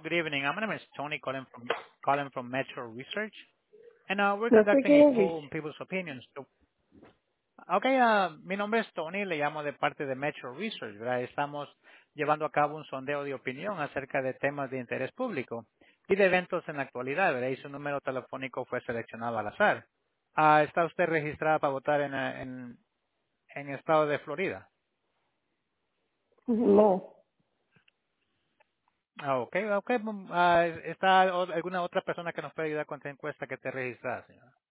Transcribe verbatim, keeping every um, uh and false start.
good evening. My name is Tony calling from calling from Metro Research, and uh, we're No sé conducting a qué poll on dice. people's opinions. So, okay, uh, mi nombre es Tony, le llamo de parte de Metro Research, ¿verdad? Estamos llevando a cabo un sondeo de opinión acerca de temas de interés público y de eventos en la actualidad, ¿verdad? Y su número telefónico fue seleccionado al azar. Ah, ¿está usted registrada para votar en, eh, en, en el estado de Florida? No. Ah, ok, ok. mm, ah, ¿Está o- alguna otra persona que nos puede ayudar con esta encuesta que te registraste, señora?